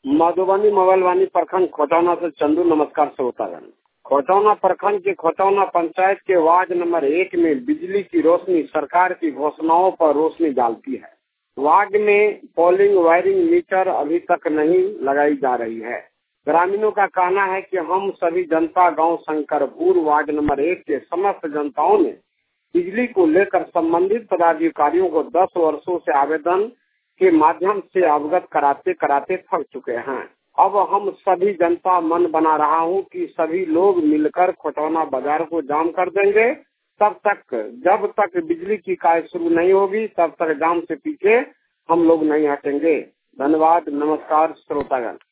मधुबनी मोबाइलवानी प्रखंड खोटौना से चंदू। नमस्कार श्रोतागण। खोटौना प्रखंड के खोटौना पंचायत के वार्ड नंबर 1 में बिजली की रोशनी सरकार की घोषणाओं पर रोशनी डालती है। वार्ड में पोलिंग वायरिंग मीटर अभी तक नहीं लगाई जा रही है। ग्रामीणों का कहना है कि हम सभी जनता गांव शंकरपुर वार्ड नंबर 1 के समस्त जनताओं ने बिजली को लेकर संबंधित पदाधिकारियों को 10 वर्षों से आवेदन के माध्यम से अवगत कराते कराते थक चुके हैं। अब हम सभी जनता मन बना रहा हूं कि सभी लोग मिलकर खोटौना बाजार को जाम कर देंगे। जब तक बिजली की कार्य शुरू नहीं होगी तब तक जाम से पीछे हम लोग नहीं हटेंगे। धन्यवाद। नमस्कार श्रोतागण।